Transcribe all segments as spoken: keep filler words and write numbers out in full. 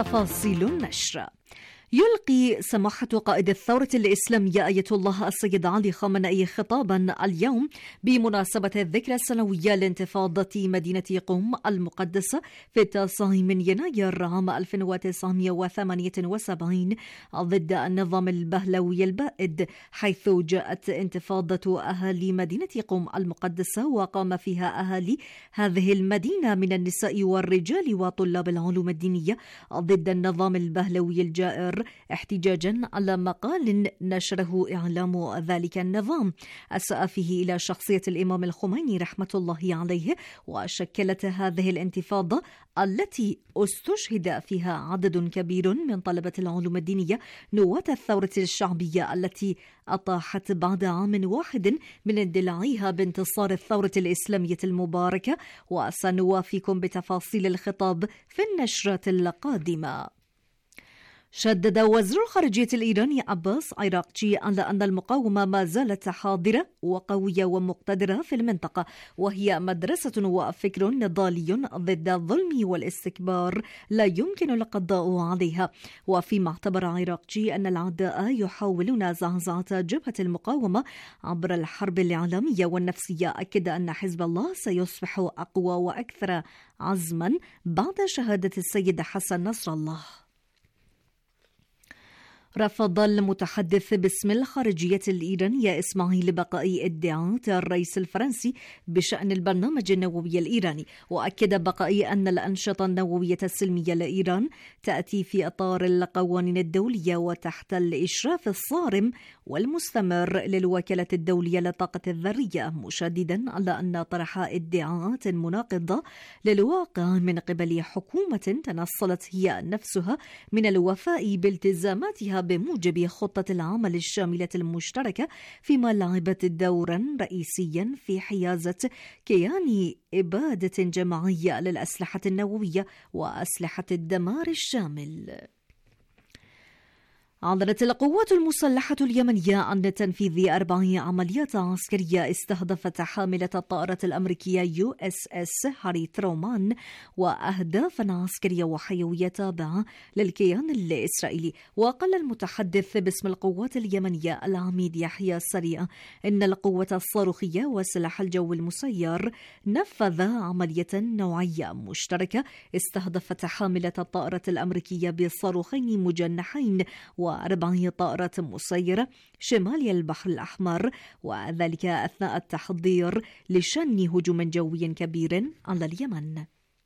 تفاصيل النشر. يلقي سماحة قائد الثورة الإسلامية آية الله السيد علي خامنئي خطابا اليوم بمناسبة الذكرى السنوية لانتفاضة مدينة قم المقدسة في التاسع من يناير عام ألف وتسعمائة وثمانية وسبعين ضد النظام البهلوي البائد، حيث جاءت انتفاضة أهالي مدينة قم المقدسة وقام فيها أهالي هذه المدينة من النساء والرجال وطلاب العلوم الدينية ضد النظام البهلوي الجائر، احتجاجا على مقال نشره إعلام ذلك النظام أساء فيه إلى شخصية الإمام الخميني رحمة الله عليه. وشكلت هذه الانتفاضة التي استشهد فيها عدد كبير من طلبة العلوم الدينية نواة الثورة الشعبية التي أطاحت بعد عام واحد من اندلاعها بانتصار الثورة الإسلامية المباركة. وسنوافيكم بتفاصيل الخطاب في النشرات القادمة. شدد وزير الخارجية الإيراني عباس عراقچي على أن المقاومة ما زالت حاضرة وقوية ومقتدرة في المنطقة، وهي مدرسة وفكر نضالي ضد الظلم والاستكبار لا يمكن القضاء عليها. وفيما اعتبر عراقچي أن الأعداء يحاولون زعزعة جبهة المقاومة عبر الحرب الإعلامية والنفسية، أكد أن حزب الله سيصبح أقوى وأكثر عزما بعد شهادة السيد حسن نصر الله. رفض المتحدث باسم الخارجية الإيرانية إسماعيل بقائي ادعاءات الرئيس الفرنسي بشأن البرنامج النووي الإيراني، وأكد بقائي أن الأنشطة النووية السلمية لإيران تأتي في إطار القوانين الدولية وتحت الإشراف الصارم والمستمر للوكالة الدولية للطاقة الذرية، مشددا على أن طرح ادعاءات مناقضة للواقع من قبل حكومة تنصلت هي نفسها من الوفاء بالتزاماتها بموجب خطة العمل الشاملة المشتركة، فيما لعبت دورا رئيسيا في حيازة كيان إبادة جماعية للأسلحة النووية وأسلحة الدمار الشامل. أعلنت القوات المسلحة اليمنية عن تنفيذ أربع عمليات عسكرية استهدفت حاملة الطائرة الأمريكية يو إس إس هاري ترومان وأهدافا عسكرية وحيوية تابعة للكيان الإسرائيلي. وقال المتحدث باسم القوات اليمنية العميد يحيى السريع إن القوة الصاروخية وسلاح الجو المسير نفذ عملية نوعية مشتركة استهدفت حاملة الطائرة الأمريكية بصاروخين مجنحين و وأربع طائرات مسيرة شمال البحر الأحمر، وذلك أثناء التحضير لشن هجوم جوي كبير على اليمن.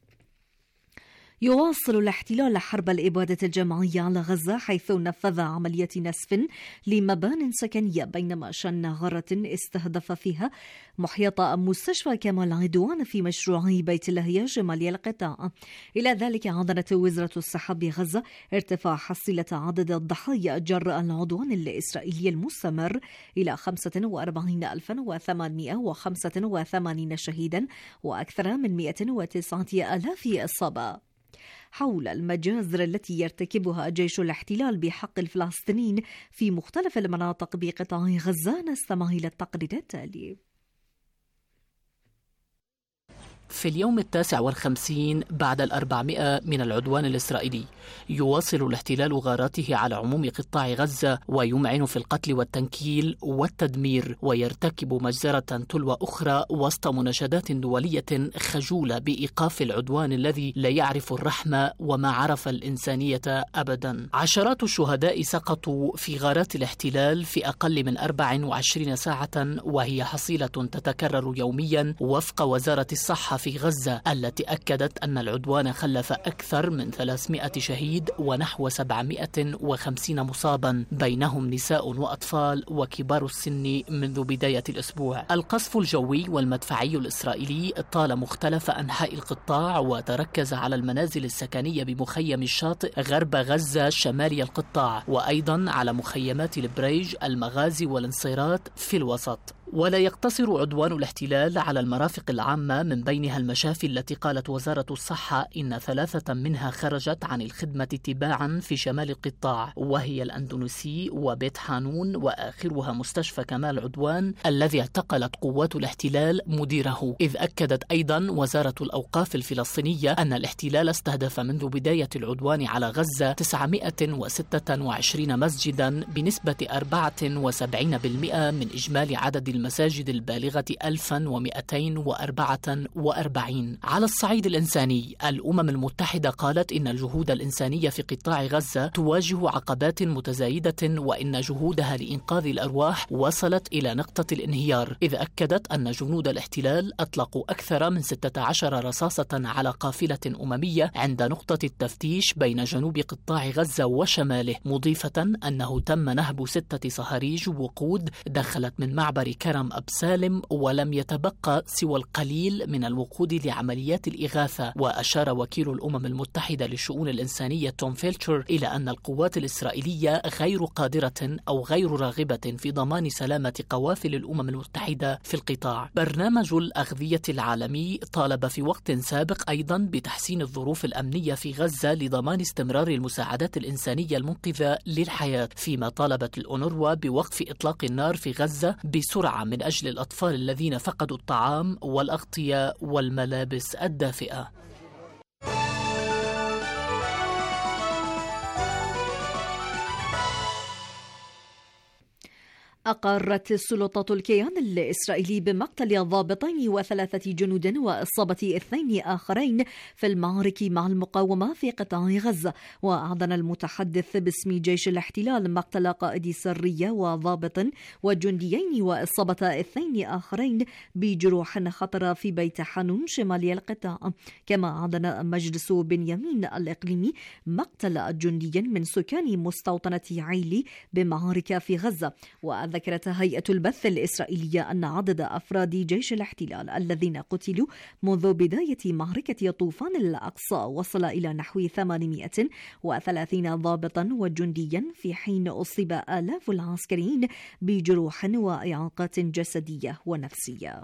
يواصل الاحتلال حرب الإبادة الجماعية على غزة، حيث نفذ عملية نسف لمبان سكنية بينما شن غارة استهدف فيها محيط مستشفى كمال عدوان في مشروع بيت لاهيا شمالي القطاع. إلى ذلك أعلنت وزارة الصحة بغزة ارتفاع حصيلة عدد الضحايا جراء العدوان الإسرائيلي المستمر إلى خمسة وأربعين ألفا وثمانمائة وخمسة وثمانين شهيدا وأكثر من مئة وتسعة آلاف إصابة. حول المجازر التي يرتكبها جيش الاحتلال بحق الفلسطينيين في مختلف المناطق بقطاع غزة، نستمع إلى التقرير التالي. في اليوم التاسع والخمسين بعد الأربعمائة من العدوان الإسرائيلي، يواصل الاحتلال غاراته على عموم قطاع غزة ويمعن في القتل والتنكيل والتدمير، ويرتكب مجزرة تلو أخرى وسط مناشدات دولية خجولة بإيقاف العدوان الذي لا يعرف الرحمة وما عرف الإنسانية أبدا. عشرات الشهداء سقطوا في غارات الاحتلال في أقل من أربع وعشرين ساعة، وهي حصيلة تتكرر يوميا وفق وزارة الصحة في غزة، التي أكدت أن العدوان خلف أكثر من ثلاثمائة شهيد ونحو سبعمائة وخمسين مصابا، بينهم نساء وأطفال وكبار السن منذ بداية الأسبوع. القصف الجوي والمدفعي الإسرائيلي طال مختلف أنحاء القطاع وتركز على المنازل السكنية بمخيم الشاطئ غرب غزة شمالي القطاع، وأيضا على مخيمات البريج، المغازي والانصيرات في الوسط. ولا يقتصر عدوان الاحتلال على المرافق العامة، من بينها المشافي التي قالت وزارة الصحة إن ثلاثة منها خرجت عن الخدمة تباعا في شمال القطاع، وهي الأندونيسي وبيت حانون، وآخرها مستشفى كمال عدوان الذي اعتقلت قوات الاحتلال مديره. إذ أكدت أيضا وزارة الأوقاف الفلسطينية أن الاحتلال استهدف منذ بداية العدوان على غزة تسعمائة وستة وعشرين مسجدا بنسبة أربعة وسبعين بالمئة من إجمالي عدد المساجد البالغة ألفا ومئتين وأربعة وأربعين. على الصعيد الإنساني، الأمم المتحدة قالت إن الجهود الإنسانية في قطاع غزة تواجه عقبات متزايدة، وإن جهودها لإنقاذ الأرواح وصلت إلى نقطة الانهيار، إذ أكدت أن جنود الاحتلال أطلقوا أكثر من ستة عشر رصاصة على قافلة أممية عند نقطة التفتيش بين جنوب قطاع غزة وشماله، مضيفة أنه تم نهب ستة صهاريج وقود دخلت من معبر كرم أبسالم، ولم يتبقى سوى القليل من الوقود لعمليات الإغاثة. وأشار وكيل الأمم المتحدة للشؤون الإنسانية توم فيلتشر إلى أن القوات الإسرائيلية غير قادرة أو غير راغبة في ضمان سلامة قوافل الأمم المتحدة في القطاع. برنامج الأغذية العالمي طالب في وقت سابق أيضا بتحسين الظروف الأمنية في غزة لضمان استمرار المساعدات الإنسانية المنقذة للحياة، فيما طالبت الأونروا بوقف إطلاق النار في غزة بسرعة من أجل الأطفال الذين فقدوا الطعام والأغطية والملابس الدافئة. أقرت السلطات الكيان الإسرائيلي بمقتل ضابطين وثلاثة جنود وإصابة اثنين آخرين في المعارك مع المقاومة في قطاع غزة. وأعلن المتحدث باسم جيش الاحتلال مقتل قائد سرية وضابط وجنديين وإصابة اثنين آخرين بجروح خطرة في بيت حانون شمالي القطاع. كما أعلن مجلس بنيامين الإقليمي مقتل جندي من سكان مستوطنة عيلي بمعارك في غزة. وذكرت هيئة البث الإسرائيلية أن عدد أفراد جيش الاحتلال الذين قتلوا منذ بداية معركة طوفان الأقصى وصل إلى نحو ثمانمائة وثلاثين ضابطا وجنديا، في حين أصيب آلاف العسكريين بجروح وإعاقات جسدية ونفسية.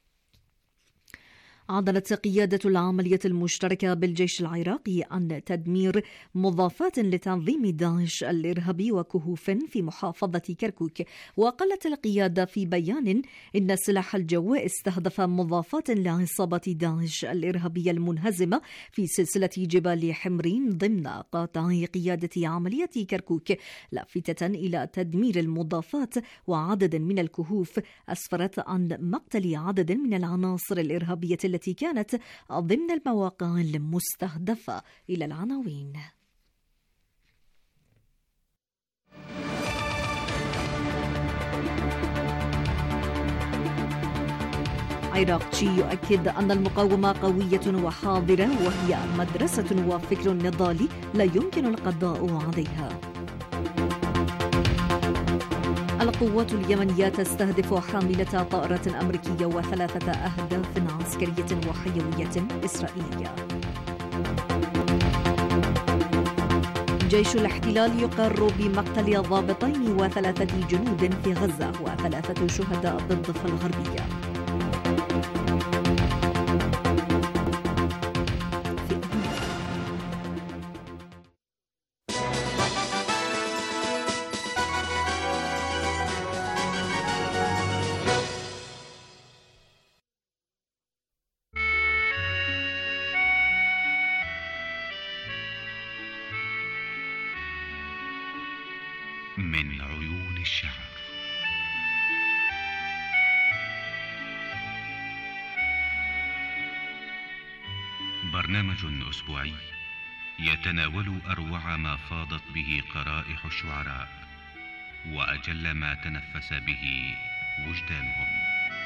أعلنت قيادة العملية المشتركة بالجيش العراقي عن تدمير مضافات لتنظيم داعش الإرهابي وكهوف في محافظة كركوك. وقالت القيادة في بيان إن سلاح الجو استهدف مضافات لعصابة داعش الإرهابية المنهزمة في سلسلة جبال حمرين ضمن قطاع قيادة عملية كركوك، لافتة إلى تدمير المضافات وعدد من الكهوف أسفرت عن مقتل عدد من العناصر الإرهابية التي كانت ضمن المواقع المستهدفة. إلى العناوين. عراقتشي يؤكد أن المقاومة قوية وحاضرة، وهي مدرسة وفكر نضالي لا يمكن القضاء عليها. القوات اليمنية تستهدف حاملة طائرة أمريكية وثلاثة أهداف عسكرية وحيوية إسرائيلية. جيش الاحتلال يقر بمقتل ضابطين وثلاثة جنود في غزة وثلاثة شهداء بالضفة الغربية. من عيون الشعر. برنامج أسبوعي يتناول أروع ما فاضت به قرائح الشعراء وأجل ما تنفس به وجدانهم.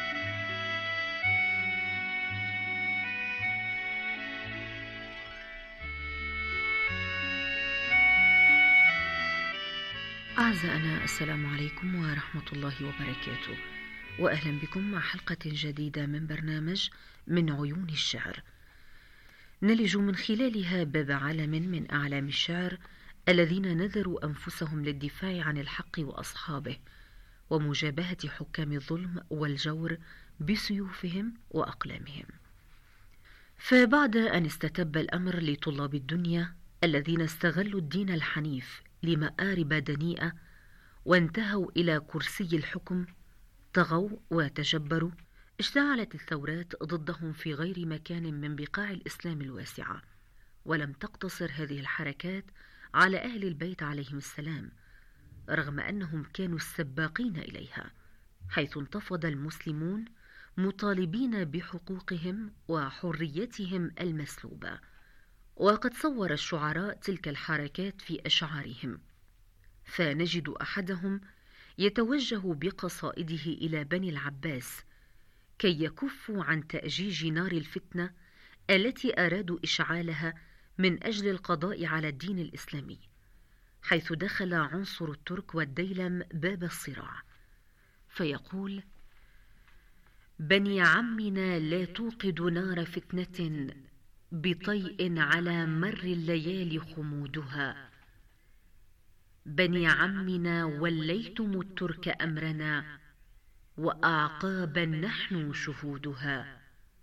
أعزائنا، السلام عليكم ورحمة الله وبركاته، وأهلا بكم مع حلقة جديدة من برنامج من عيون الشعر، نلج من خلالها باب عالم من أعلام الشعر الذين نذروا أنفسهم للدفاع عن الحق وأصحابه، ومجابهة حكام الظلم والجور بسيوفهم وأقلامهم. فبعد أن استتب الأمر لطلاب الدنيا الذين استغلوا الدين الحنيف لمآرب دنيئة وانتهوا إلى كرسي الحكم، طغوا وتجبروا، اشتعلت الثورات ضدهم في غير مكان من بقاع الإسلام الواسعة. ولم تقتصر هذه الحركات على أهل البيت عليهم السلام، رغم أنهم كانوا السباقين إليها، حيث انتفض المسلمون مطالبين بحقوقهم وحريتهم المسلوبة. وقد صور الشعراء تلك الحركات في أشعارهم، فنجد أحدهم يتوجه بقصائده إلى بني العباس كي يكفوا عن تأجيج نار الفتنة التي أرادوا إشعالها من أجل القضاء على الدين الإسلامي، حيث دخل عنصر الترك والديلم باب الصراع، فيقول: بني عمنا لا توقد نار فتنة بطيء على مر الليالي خمودها، بني عمنا وليتم الترك أمرنا وأعقابا نحن شهودها،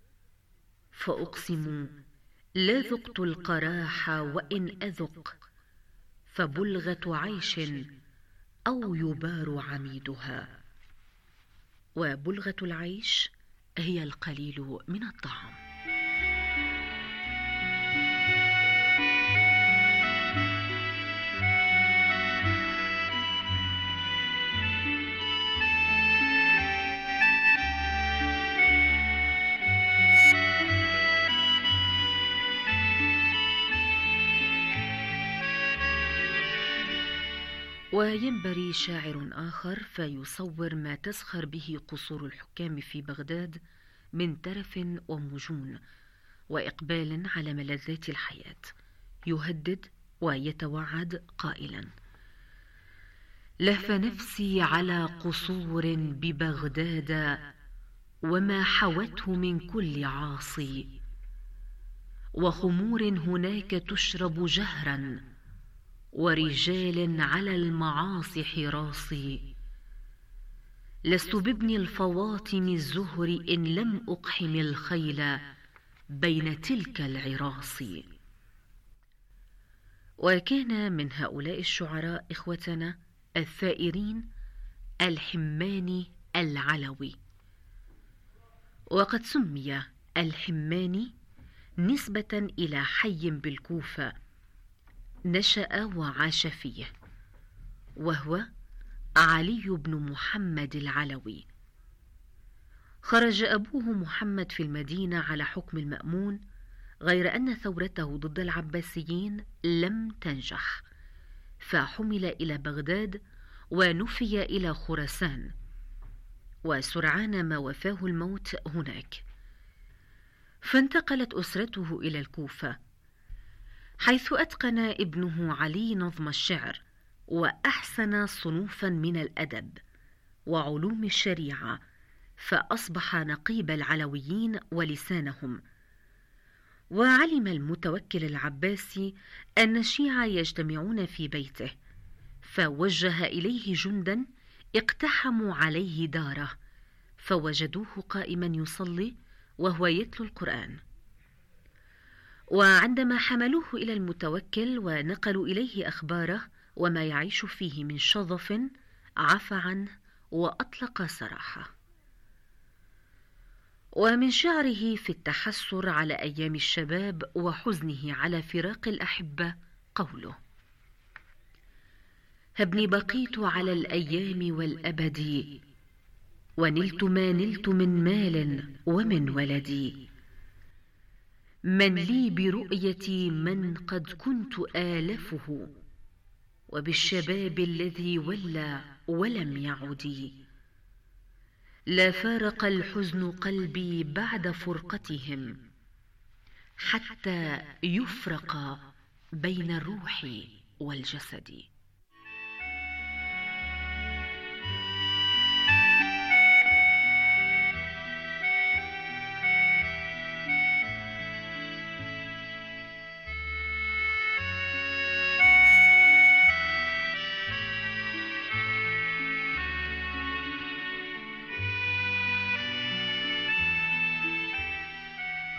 فأقسم لا ذقت القراح وإن أذق، فبلغة عيش أو يبار عميدها. وبلغة العيش هي القليل من الطعام. وينبري شاعر آخر فيصور ما تزخر به قصور الحكام في بغداد من ترف ومجون وإقبال على ملذات الحياة، يهدد ويتوعد قائلا: لهف نفسي على قصور ببغداد وما حوته من كل عاصي، وخمور هناك تشرب جهرا ورجال على المعاصي حراصي، لست بابن الفواطم الزهر إن لم أقحم الخيل بين تلك العراص. وكان من هؤلاء الشعراء إخوتنا الثائرين الحماني العلوي، وقد سمي الحماني نسبة إلى حي بالكوفة نشأ وعاش فيه، وهو علي بن محمد العلوي. خرج أبوه محمد في المدينة على حكم المأمون، غير أن ثورته ضد العباسيين لم تنجح، فحمل إلى بغداد ونفي إلى خراسان، وسرعان ما وفاه الموت هناك، فانتقلت أسرته إلى الكوفة، حيث أتقن ابنه علي نظم الشعر وأحسن صنوفا من الأدب وعلوم الشريعة، فأصبح نقيب العلويين ولسانهم. وعلم المتوكل العباسي أن الشيعة يجتمعون في بيته، فوجه إليه جندا اقتحموا عليه داره، فوجدوه قائما يصلي وهو يتلو القرآن. وعندما حملوه إلى المتوكل ونقلوا إليه أخباره وما يعيش فيه من شظف، عفى عنه وأطلق سراحه. ومن شعره في التحسر على أيام الشباب وحزنه على فراق الأحبة قوله: هبني بقيت على الأيام والأبد، ونلت ما نلت من مال ومن ولدي، من لي برؤيتي من قد كنت آلفه، وبالشباب الذي ولى ولم يعد، لا فارق الحزن قلبي بعد فرقتهم، حتى يفرق بين الروح والجسد.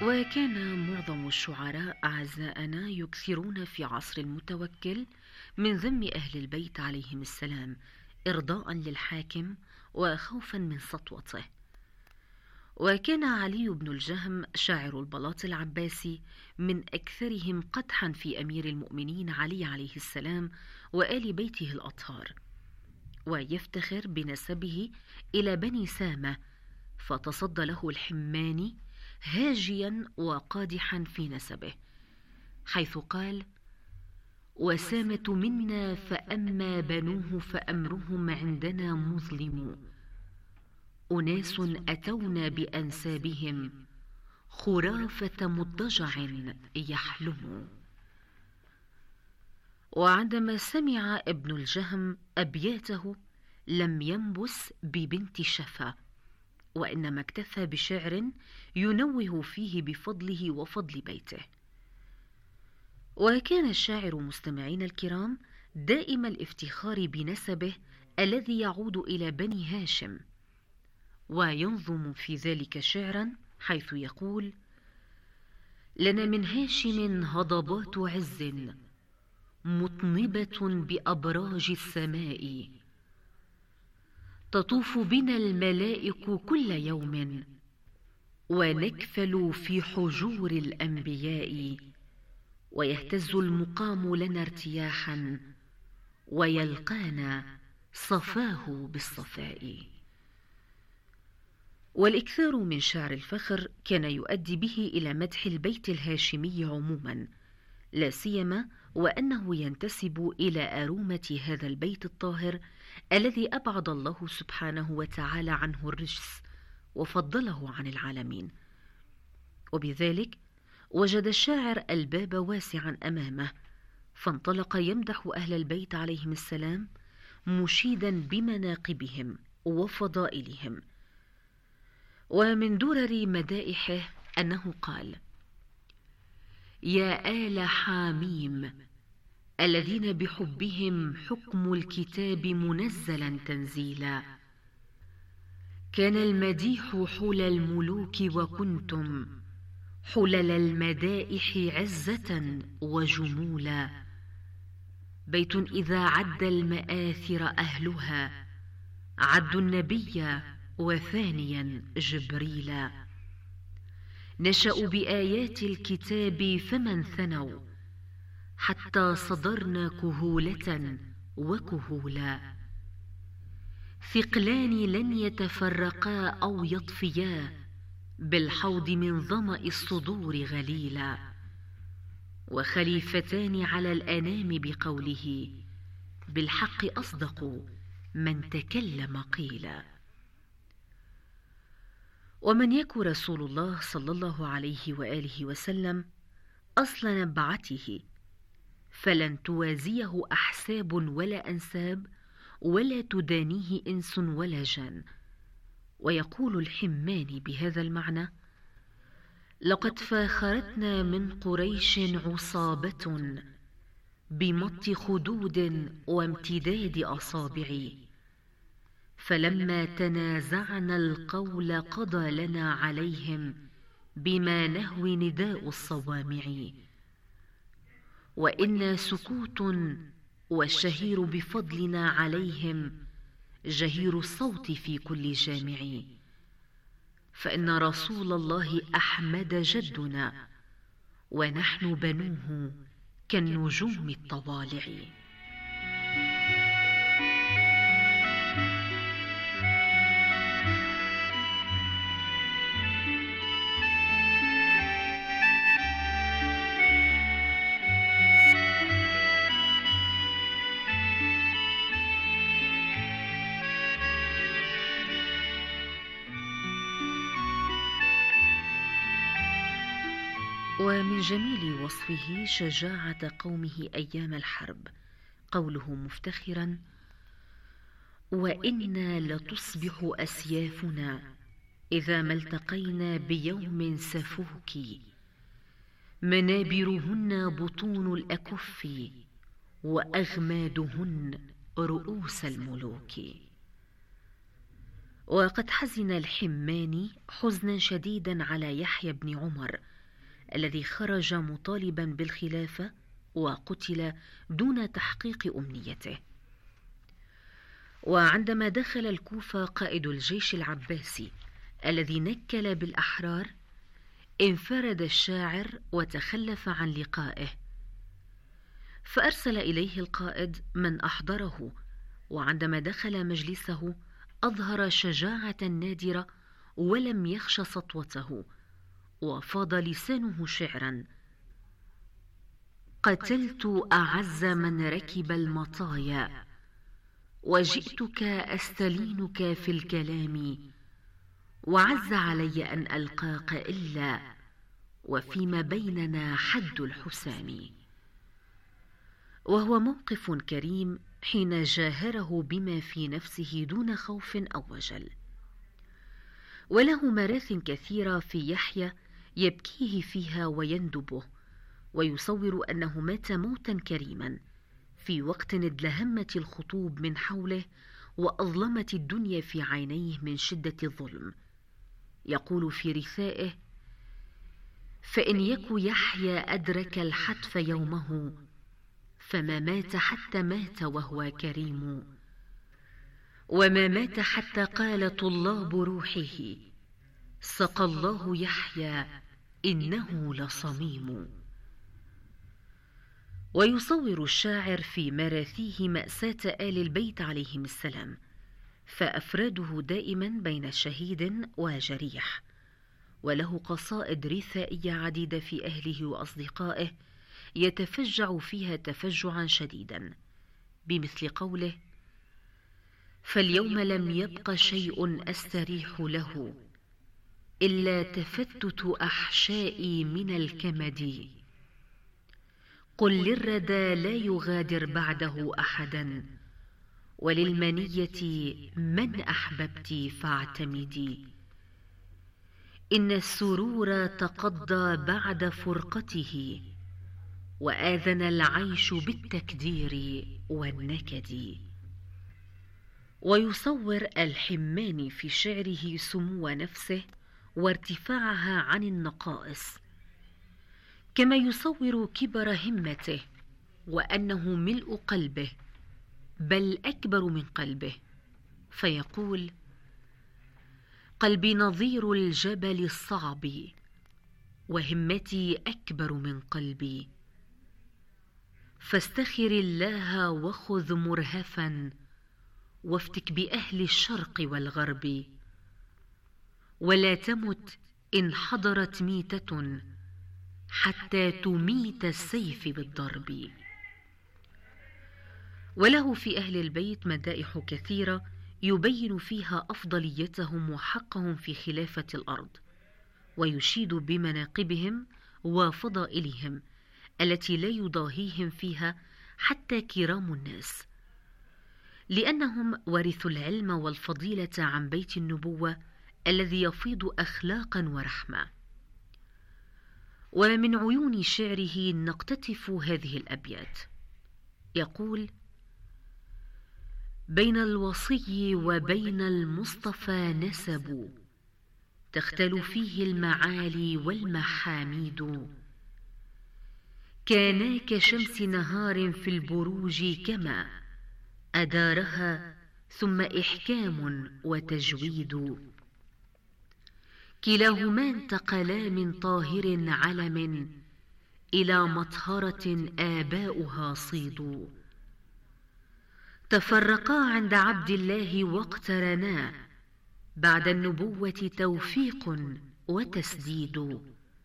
وكان معظم الشعراء أعزائنا يكثرون في عصر المتوكل من ذم أهل البيت عليهم السلام إرضاء للحاكم وخوفا من سطوته. وكان علي بن الجهم شاعر البلاط العباسي من أكثرهم قدحا في أمير المؤمنين علي عليه السلام وآل بيته الأطهار، ويفتخر بنسبه إلى بني سامة، فتصدى له الحماني هاجيا وقادحا في نسبه، حيث قال: وسامة منا فأما بنوه فأمرهم عندنا مظلم، أناس أتونا بأنسابهم خرافة مضجع يحلم. وعندما سمع ابن الجهم أبياته لم ينبس ببنت شفا، وإنما اكتفى بشعر ينوه فيه بفضله وفضل بيته. وكان الشاعر مستمعين الكرام دائم الافتخار بنسبه الذي يعود إلى بني هاشم، وينظم في ذلك شعرا حيث يقول: لنا من هاشم هضبات عز مطنبة بأبراج السماء، تطوف بنا الملائك كل يوم ونكفل في حجور الأنبياء، ويهتز المقام لنا ارتياحا ويلقانا صفاه بالصفاء. والإكثار من شعر الفخر كان يؤدي به إلى مدح البيت الهاشمي عموما، لا سيما وأنه ينتسب إلى أرومة هذا البيت الطاهر الذي أبعد الله سبحانه وتعالى عنه الرجس وفضله عن العالمين. وبذلك وجد الشاعر الباب واسعا أمامه، فانطلق يمدح أهل البيت عليهم السلام مشيدا بمناقبهم وفضائلهم. ومن درر مدائحه أنه قال: يا آل حاميم الذين بحبهم حكم الكتاب منزلا تنزيلا، كان المديح حول الملوك وكنتم حلل المدائح عزة وجمولا، بيت إذا عد المآثر أهلها عدوا النبي وثانيا جبريلا، نشأوا بآيات الكتاب فمن ثنوا حتى صدرنا كهولة وكهولا، ثقلان لن يتفرقا أو يطفيا بالحوض من ظمأ الصدور غليلا، وخليفتان على الأنام بقوله بالحق أصدق من تكلم قيلا. ومن يك رسول الله صلى الله عليه وآله وسلم أصل نبعته، فلن توازيه أحساب ولا أنساب ولا تدانيه إنس ولا جان. ويقول الحماني بهذا المعنى: لقد فاخرتنا من قريش عصابة بمط خدود وامتداد أصابع، فلما تنازعنا القول قضى لنا عليهم بما نهوي نداء الصوامع، وإنا سكوت والشهير بفضلنا عليهم جهير الصوت في كل جامع، فإن رسول الله أحمد جدنا ونحن بنوه كالنجوم الطوالع. ومن جميل وصفه شجاعة قومه أيام الحرب قوله مفتخرا: وإنا لتصبح أسيافنا إذا ما التقينا بيوم سفوك، منابرهن بطون الأكف وأغمادهن رؤوس الملوك. وقد حزن الحماني حزنا شديدا على يحيى بن عمر الذي خرج مطالبا بالخلافة وقتل دون تحقيق أمنيته. وعندما دخل الكوفة قائد الجيش العباسي الذي نكل بالأحرار، انفرد الشاعر وتخلف عن لقائه، فأرسل إليه القائد من أحضره، وعندما دخل مجلسه أظهر شجاعة نادرة ولم يخش سطوته، وفاض لسانه شعرا: قتلت أعز من ركب المطايا، وجئتك أستلينك في الكلام، وعز علي أن ألقاك إلا وفيما بيننا حد الحسام. وهو موقف كريم حين جاهره بما في نفسه دون خوف أو وجل. وله مراث كثيرة في يحيى يبكيه فيها ويندبه، ويصور أنه مات موتا كريما في وقت ادلهمت الخطوب من حوله وأظلمت الدنيا في عينيه من شدة الظلم. يقول في رثائه: فإن يك يحيى أدرك الحتف يومه، فما مات حتى مات وهو كريم، وما مات حتى قال طلاب روحه: سقى الله يحيى إنه لصميم. ويصور الشاعر في مراثيه مأساة آل البيت عليهم السلام، فأفراده دائما بين شهيد وجريح، وله قصائد رثائية عديدة في أهله وأصدقائه يتفجع فيها تفجعا شديدا، بمثل قوله: فاليوم لم يبق شيء أستريح له، إلا تفتت أحشائي من الكمد، قل للردى لا يغادر بعده أحدا، وللمنية من أحببت فاعتمدي، إن السرور تقضى بعد فرقته، وآذن العيش بالتكدير والنكد. ويصور الحماني في شعره سمو نفسه وارتفاعها عن النقائص، كما يصور كبر همته وأنه ملء قلبه، بل أكبر من قلبه، فيقول: قلبي نظير الجبل الصعب، وهمتي أكبر من قلبي، فاستخر الله وخذ مرهفا، وافتك بأهل الشرق والغرب، ولا تمت إن حضرت ميتة، حتى تميت السيف بالضرب. وله في أهل البيت مدائح كثيرة يبين فيها أفضليتهم وحقهم في خلافة الأرض، ويشيد بمناقبهم وفضائلهم التي لا يضاهيهم فيها حتى كرام الناس، لأنهم ورثوا العلم والفضيلة عن بيت النبوة الذي يفيض أخلاقا ورحمة. ومن عيون شعره نقتطف هذه الأبيات. يقول: بين الوصي وبين المصطفى نسب، تختل فيه المعالي والمحاميد، كانا كشمس نهار في البروج، كما أدارها ثم إحكام وتجويد، كلاهما انتقلا من طاهر علم إلى مطهرة آباؤها صيد، تفرقا عند عبد الله واقترنا، بعد النبوة توفيق وتسديد،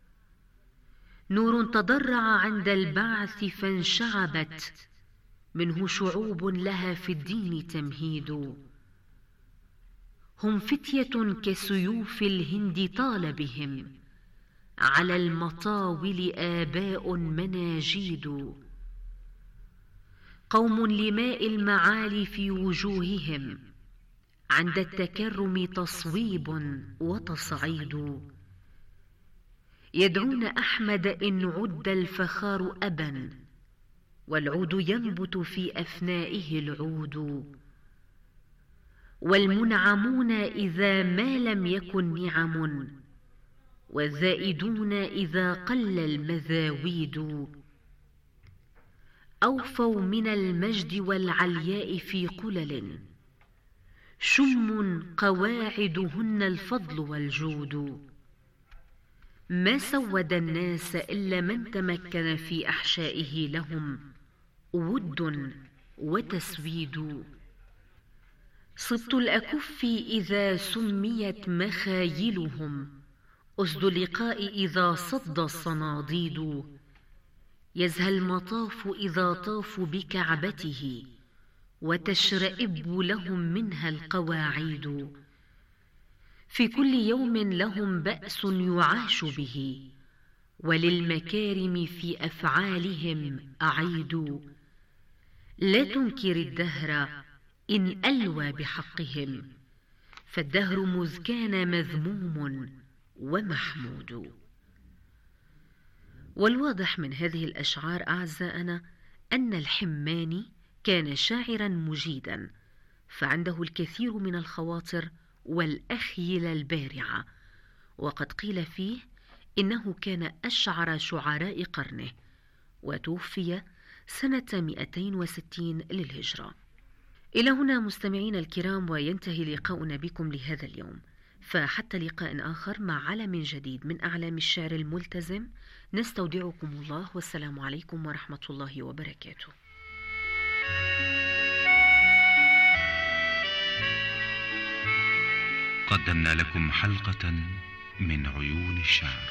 نور تضرع عند البعث فانشعبت، منه شعوب لها في الدين تمهيد، هم فتية كسيوف الهند طال بهم، على المطاول آباء مناجيد، قوم لماء المعالي في وجوههم، عند التكرم تصويب وتصعيد، يدعون أحمد إن عد الفخار أبا، والعود ينبت في أفنائه العود، والمنعمون إذا ما لم يكن نعم، والزائدون إذا قل المذاويد. أوفوا من المجد والعلياء في قلل، شم قواعدهن الفضل والجود. ما سود الناس إلا من تمكن في أحشائه لهم ود وتسويد. صبت الأكف إذا سميت مخايلهم، أسد اللقاء إذا صد الصناديد. يزهى المطاف إذا طافوا بكعبته، وتشرئب لهم منها القواعيد. في كل يوم لهم بأس يعاش به، وللمكارم في أفعالهم أعيد. لا تنكر الدهر إن ألوى بحقهم، فالدهر مذ كان مذموم ومحمود. والواضح من هذه الأشعار أعزائنا أن الحماني كان شاعرا مجيدا، فعنده الكثير من الخواطر والأخيلة البارعة، وقد قيل فيه إنه كان أشعر شعراء قرنه، وتوفي سنة مئتين وستين للهجرة. إلى هنا مستمعين الكرام وينتهي لقاؤنا بكم لهذا اليوم، فحتى لقاء آخر مع علم جديد من أعلام الشعر الملتزم، نستودعكم الله والسلام عليكم ورحمة الله وبركاته. قدمنا لكم حلقة من عيون الشعر.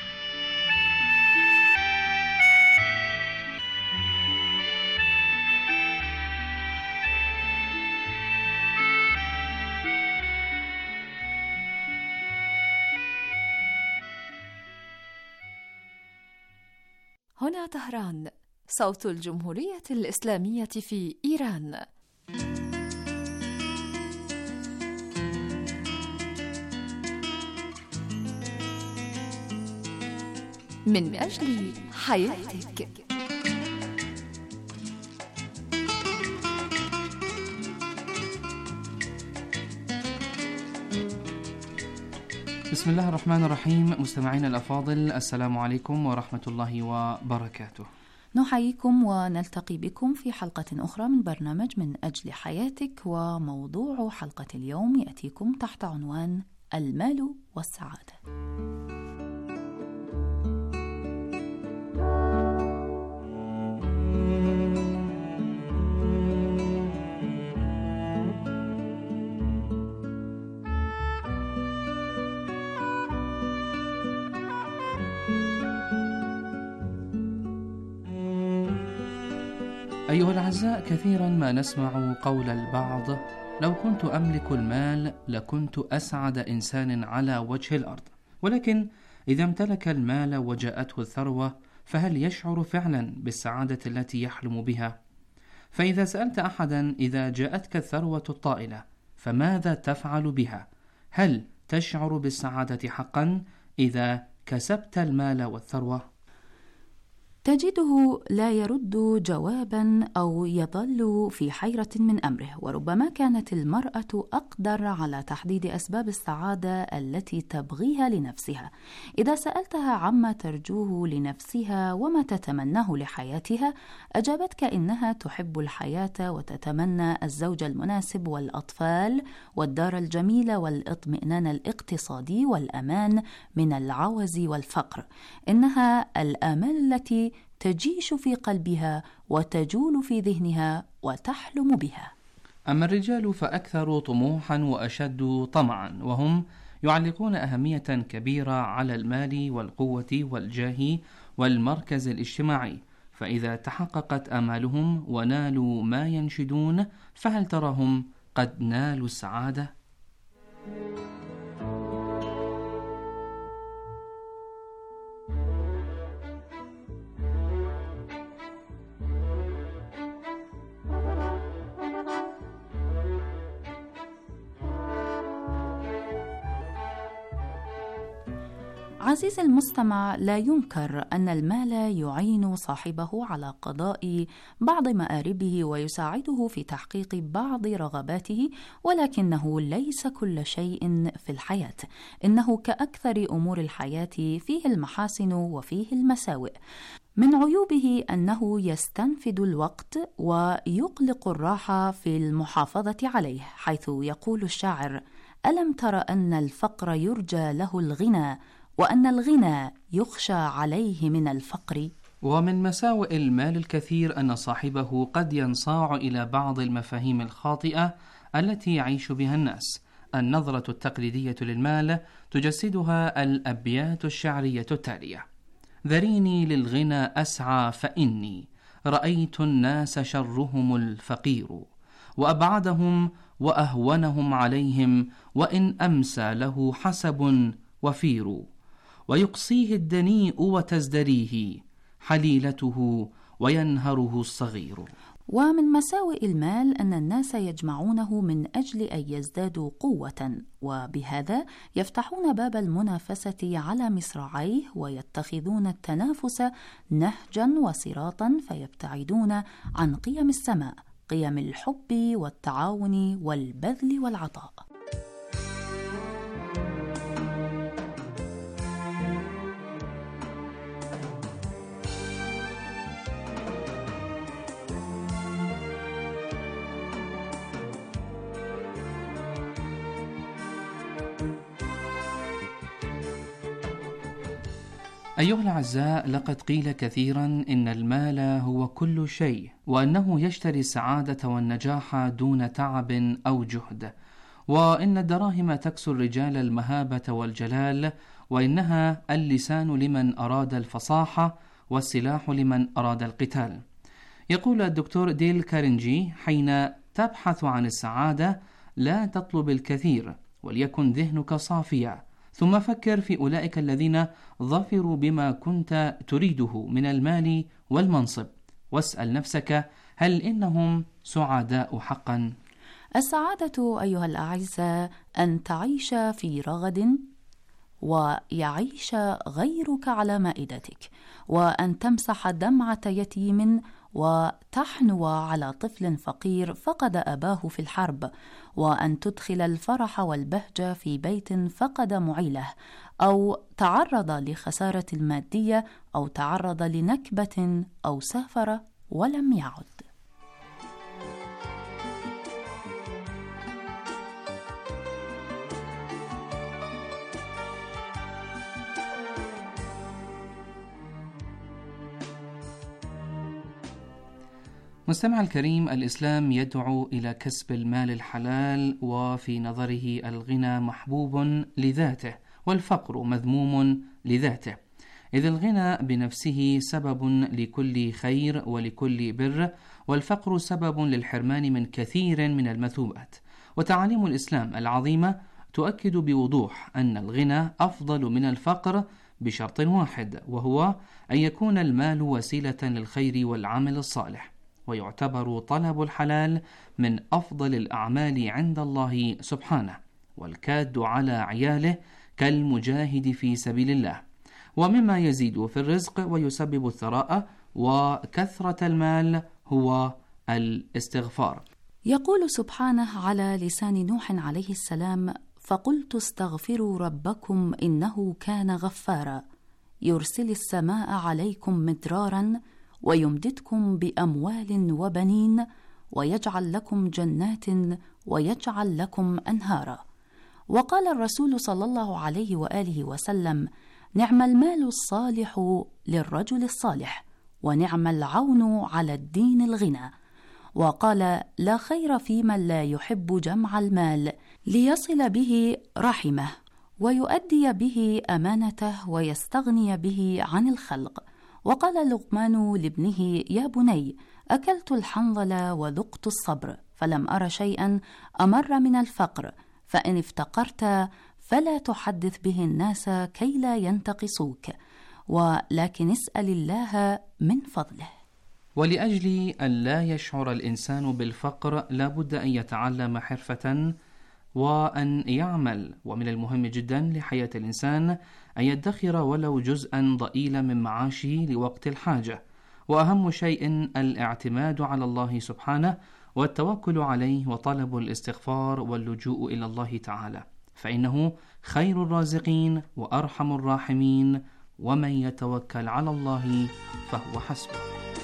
هنا طهران، صوت الجمهورية الإسلامية في إيران. من أجل حياتك. بسم الله الرحمن الرحيم. مستمعينا الأفاضل، السلام عليكم ورحمة الله وبركاته. نحييكم ونلتقي بكم في حلقة أخرى من برنامج من أجل حياتك، وموضوع حلقة اليوم يأتيكم تحت عنوان المال والسعادة. أيها الأعزاء، كثيرا ما نسمع قول البعض: لو كنت أملك المال لكنت أسعد إنسان على وجه الأرض. ولكن إذا امتلك المال وجاءته الثروة، فهل يشعر فعلا بالسعادة التي يحلم بها؟ فإذا سألت أحدا: إذا جاءتك الثروة الطائلة فماذا تفعل بها؟ هل تشعر بالسعادة حقا إذا كسبت المال والثروة؟ تجده لا يرد جوابا أو يظل في حيرة من أمره، وربما كانت المرأة أقدر على تحديد أسباب السعادة التي تبغيها لنفسها. إذا سألتها عما ترجوه لنفسها وما تتمناه لحياتها، أجابتك إنها تحب الحياة وتتمنى الزوج المناسب والأطفال والدار الجميلة والاطمئنان الاقتصادي والأمان من العوز والفقر. إنها الآمال التي تجيش في قلبها وتجول في ذهنها وتحلم بها. أما الرجال فأكثر طموحا وأشد طمعا، وهم يعلقون أهمية كبيرة على المال والقوة والجاه والمركز الاجتماعي، فإذا تحققت آمالهم ونالوا ما ينشدون، فهل تراهم قد نالوا السعادة؟ عزيزي المستمع، لا ينكر أن المال يعين صاحبه على قضاء بعض مآربه ويساعده في تحقيق بعض رغباته، ولكنه ليس كل شيء في الحياة. إنه كأكثر أمور الحياة فيه المحاسن وفيه المساوئ. من عيوبه أنه يستنفد الوقت ويقلق الراحة في المحافظة عليه، حيث يقول الشاعر: ألم تر أن الفقر يرجى له الغنى، وأن الغنى يخشى عليه من الفقر؟ ومن مساوئ المال الكثير أن صاحبه قد ينصاع إلى بعض المفاهيم الخاطئة التي يعيش بها الناس. النظرة التقليدية للمال تجسدها الأبيات الشعرية التالية: ذريني للغنى أسعى فإني رأيت الناس شرهم الفقير، وأبعدهم وأهونهم عليهم، وإن أمسى له حسب وفير، ويقصيه الدنيء وتزدريه حليلته وينهره الصغير. ومن مساوئ المال أن الناس يجمعونه من أجل أن يزدادوا قوة، وبهذا يفتحون باب المنافسة على مصراعيه، ويتخذون التنافس نهجا وصراطا، فيبتعدون عن قيم السماء، قيم الحب والتعاون والبذل والعطاء. أيها الأعزاء، لقد قيل كثيرا إن المال هو كل شيء، وأنه يشتري السعادة والنجاح دون تعب أو جهد، وإن الدراهم تكسو الرجال المهابة والجلال، وإنها اللسان لمن أراد الفصاحة والسلاح لمن أراد القتال. يقول الدكتور ديل كارنيجي: حين تبحث عن السعادة لا تطلب الكثير، وليكن ذهنك صافيا، ثم فكر في أولئك الذين ظفروا بما كنت تريده من المال والمنصب، واسأل نفسك: هل إنهم سعداء حقا؟ السعادة أيها الأعزاء أن تعيش في رغد ويعيش غيرك على مائدتك، وأن تمسح دمعة يتيم وتحنو على طفل فقير فقد أباه في الحرب، وأن تدخل الفرح والبهجة في بيت فقد معيله، أو تعرض لخسارة المادية، أو تعرض لنكبة، أو سافر ولم يعد. مستمع الكريم، الإسلام يدعو إلى كسب المال الحلال، وفي نظره الغنى محبوب لذاته، والفقر مذموم لذاته، إذ الغنى بنفسه سبب لكل خير ولكل بر، والفقر سبب للحرمان من كثير من المثوبات. وتعاليم الإسلام العظيمة تؤكد بوضوح أن الغنى أفضل من الفقر بشرط واحد، وهو أن يكون المال وسيلة للخير والعمل الصالح، ويعتبر طلب الحلال من أفضل الأعمال عند الله سبحانه، والكاد على عياله كالمجاهد في سبيل الله، ومما يزيد في الرزق ويسبب الثراء وكثرة المال هو الاستغفار. يقول سبحانه على لسان نوح عليه السلام: فقلت استغفروا ربكم إنه كان غفارا يرسل السماء عليكم مدرارا ويمددكم بأموال وبنين ويجعل لكم جنات ويجعل لكم أنهارا. وقال الرسول صلى الله عليه وآله وسلم: نعم المال الصالح للرجل الصالح، ونعم العون على الدين الغنى. وقال: لا خير في من لا يحب جمع المال ليصل به رحمه ويؤدي به أمانته ويستغني به عن الخلق. وقال لقمان لابنه: يا بني، أكلت الحنظل وذقت الصبر، فلم أر شيئا أمر من الفقر، فإن افتقرت فلا تحدث به الناس كي لا ينتقصوك، ولكن اسأل الله من فضله. ولأجل أن لا يشعر الإنسان بالفقر لا بد أن يتعلم حرفة وأن يعمل. ومن المهم جدا لحياة الإنسان أن يدخر ولو جزءا ضئيلا من معاشه لوقت الحاجة، وأهم شيء الاعتماد على الله سبحانه والتوكل عليه وطلب الاستغفار واللجوء إلى الله تعالى، فإنه خير الرازقين وأرحم الراحمين، ومن يتوكل على الله فهو حسبه.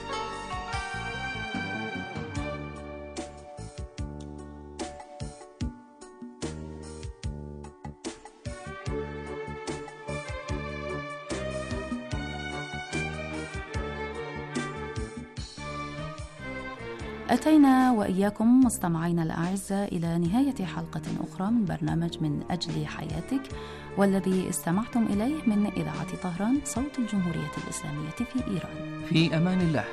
أتينا وإياكم مستمعينا الأعزاء إلى نهاية حلقة أخرى من برنامج من أجل حياتك، والذي استمعتم إليه من إذاعة طهران صوت الجمهورية الإسلامية في إيران. في أمان الله.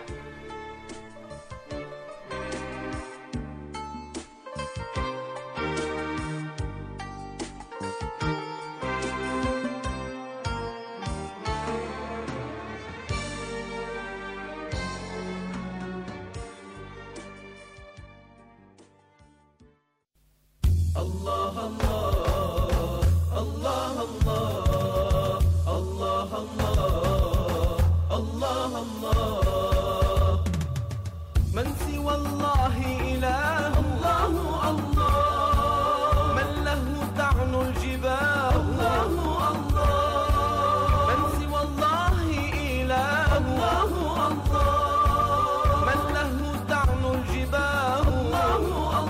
الله الله الله الله الله الله الله الله من سوى الله إله الله الله من له تعنو الجباه الله الله من سوى الله إله الله الله من له تعنو الجباه الله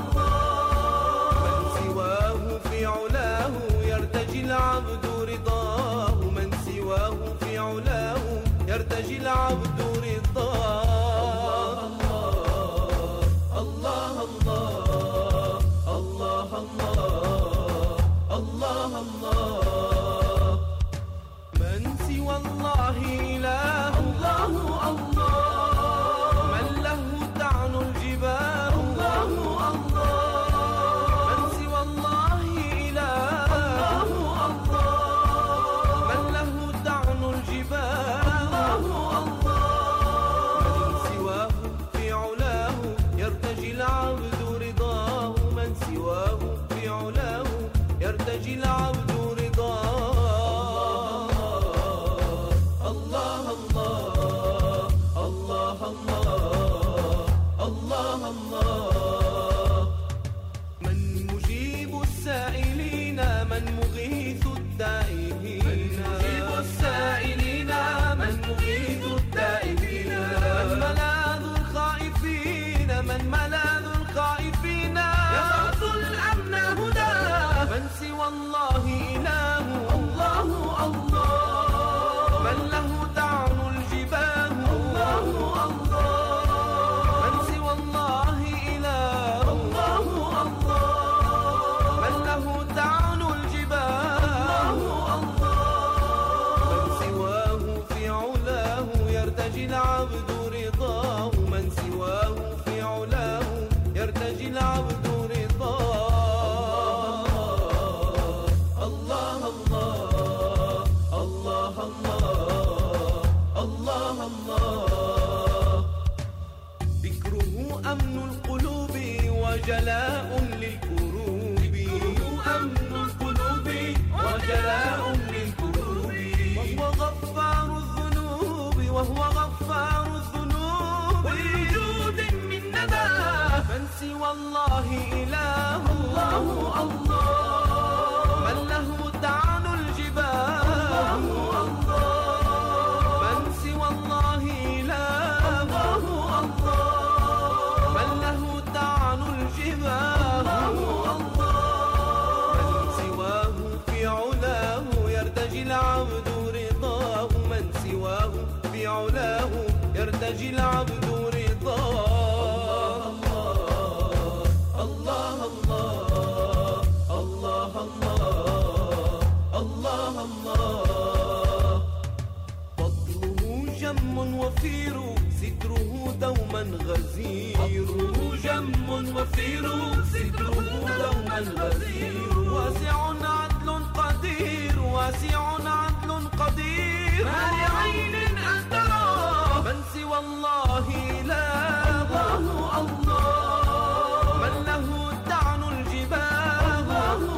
العبد رضاه من سواه في علاه يرتجي العبد رضاه. الله الله الله الله الله الله من سوى الله إله الله الله من له تعنو الجباه الله الله من سوى الله إله العبد رضاه من سواه في علاه يرتجي العبد رضاه. الله الله الله الله الله الله من مجيب السائلين من مغيث التائبين من مجيب السائلين من مغيث التائبين من ملاذ الخائفين من ملاذ الخائفين يبعث الأمن هدى من سوى الله إله الله الله من له تعنو الجباه الله الله من سوى الله إله الله الله من له تعنو الجباه الله من سواه في علاه يرتجي العبد رضاه من سواه في علاه يرتجي العبد رضاه. الله الله الله الله الله الله ذكره أمن القلوب وجلاء للكروب ذكره أمن القلوب وجلاء للكروب وهو غفار الذنوب وهو غفار الذنوب بوجود من ندى من سوى الله إله الله الله من له تعنو الجباه الله من سوى الله إله الله من له تعنو الجباه الله من سواه في علاه يرتجي العبد رضاه من سواه في علاه يرتجي العبد رضاه. الله الله الله الله الله الله فضله جم وفير ستره دوما غزير فضله جم وفير ستره دوما غزير واسع عدل قدير واسع عدل قدير ما لعين أن ترى من سوى الله إله الله من له تعنو الجباه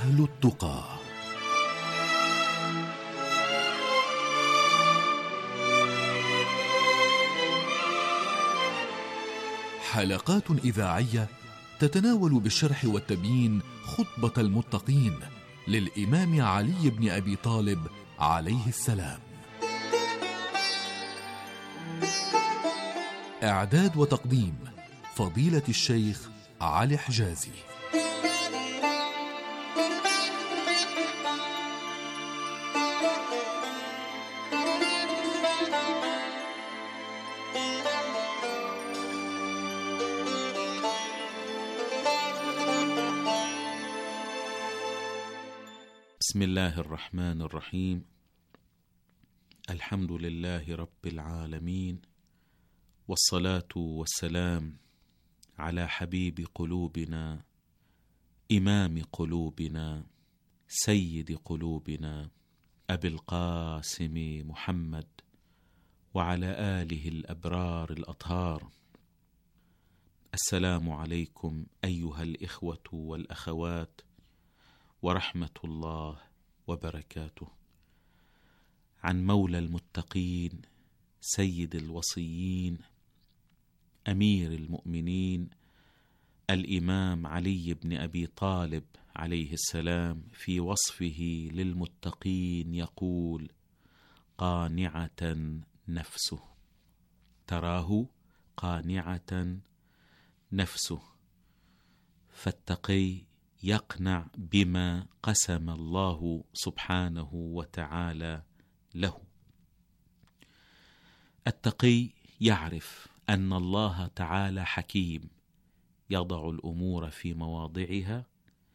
أهل التقى. حلقات إذاعية تتناول بالشرح والتبيين خطبة المتقين للإمام علي بن أبي طالب عليه السلام. إعداد وتقديم فضيلة الشيخ علي حجازي. بسم الله الرحمن الرحيم. الحمد لله رب العالمين، والصلاة والسلام على حبيب قلوبنا، إمام قلوبنا، سيد قلوبنا، أبي القاسم محمد، وعلى آله الأبرار الأطهار. السلام عليكم أيها الإخوة والأخوات، ورحمة الله وبركاته. عن مولى المتقين، سيد الوصيين، أمير المؤمنين، الإمام علي بن أبي طالب عليه السلام، في وصفه للمتقين يقول: قانعة نفسه. تراه قانعة نفسه، فالتقي يقنع بما قسم الله سبحانه وتعالى له. التقي يعرف أن الله تعالى حكيم، يضع الأمور في مواضعها،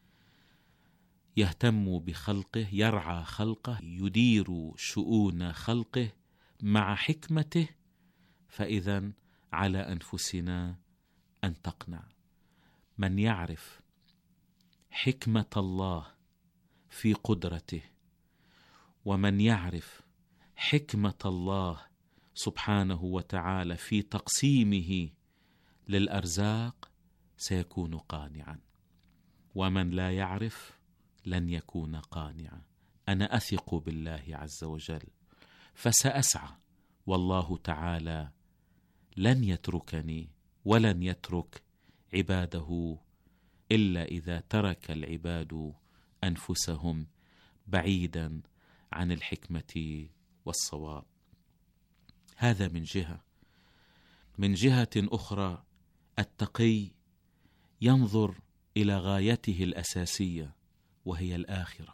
يهتم بخلقه، يرعى خلقه، يدير شؤون خلقه مع حكمته. فإذن على أنفسنا أن تقنع. من يعرف حكمة الله في قدرته، ومن يعرف حكمة الله سبحانه وتعالى في تقسيمه للأرزاق، سيكون قانعا. ومن لا يعرف لن يكون قانعا. أنا أثق بالله عز وجل، فسأسعى، والله تعالى لن يتركني ولن يترك عباده إلا إذا ترك العباد أنفسهم بعيدا عن الحكمة والصواب. هذا من جهة. من جهة أخرى، التقي ينظر إلى غايته الأساسية، وهي الآخرة.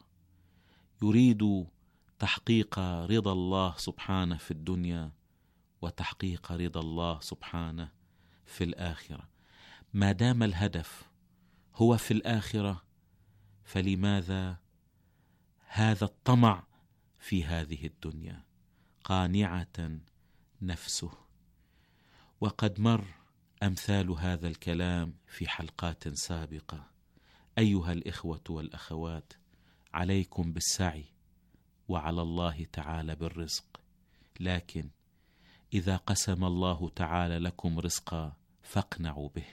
يريد تحقيق رضا الله سبحانه في الدنيا، وتحقيق رضا الله سبحانه في الآخرة. ما دام الهدف هو في الآخرة، فلماذا هذا الطمع في هذه الدنيا؟ قانعة نفسه. وقد مر أمثال هذا الكلام في حلقات سابقة. أيها الإخوة والأخوات، عليكم بالسعي، وعلى الله تعالى بالرزق. لكن إذا قسم الله تعالى لكم رزقا فاقنعوا به،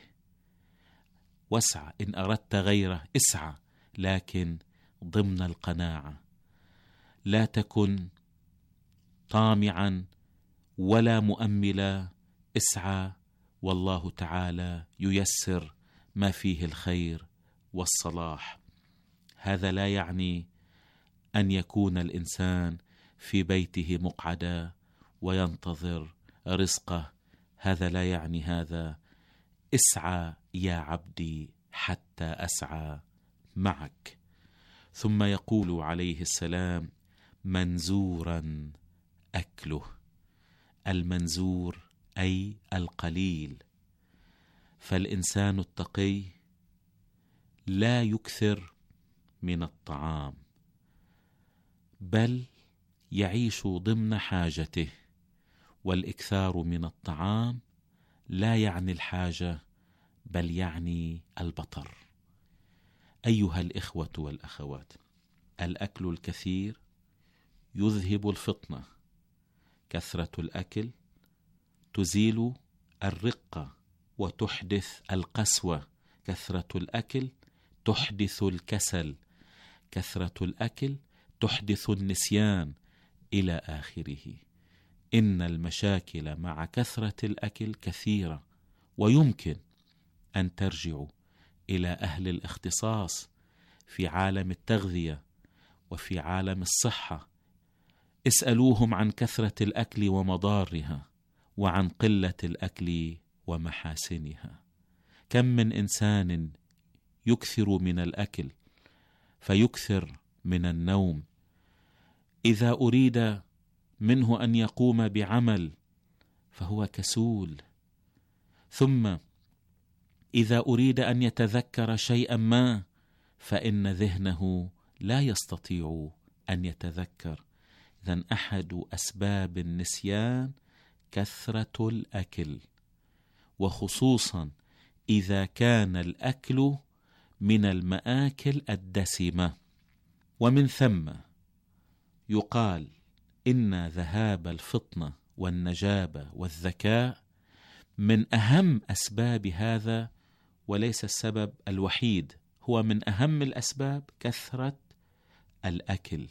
واسعى. إن أردت غيره اسعى، لكن ضمن القناعة. لا تكن طامعا ولا مؤملا، اسعى، والله تعالى ييسر ما فيه الخير والصلاح. هذا لا يعني أن يكون الإنسان في بيته مقعدا وينتظر رزقه، هذا لا يعني هذا. اسعى يا عبدي حتى أسعى معك. ثم يقول عليه السلام: منزورا أكله. المنزور أي القليل. فالإنسان التقي لا يكثر من الطعام، بل يعيش ضمن حاجته. والإكثار من الطعام لا يعني الحاجة، بل يعني البطر. أيها الإخوة والأخوات، الأكل الكثير يذهب الفطنة. كثرة الأكل تزيل الرقة وتحدث القسوة. كثرة الأكل تحدث الكسل. كثرة الأكل تحدث النسيان إلى آخره. إن المشاكل مع كثرة الأكل كثيرة، ويمكن أن ترجعوا إلى أهل الاختصاص في عالم التغذية وفي عالم الصحة. اسألوهم عن كثرة الأكل ومضارها، وعن قلة الأكل ومحاسنها. كم من إنسان يكثر من الأكل فيكثر من النوم. إذا أريد منه أن يقوم بعمل فهو كسول، ثم إذا أريد أن يتذكر شيئا ما فإن ذهنه لا يستطيع أن يتذكر. إذن أحد أسباب النسيان كثرة الأكل، وخصوصا إذا كان الأكل من المآكل الدسمة. ومن ثم يقال إن ذهاب الفطنة والنجابة والذكاء من أهم أسباب هذا، وليس السبب الوحيد، هو من أهم الأسباب كثرة الأكل.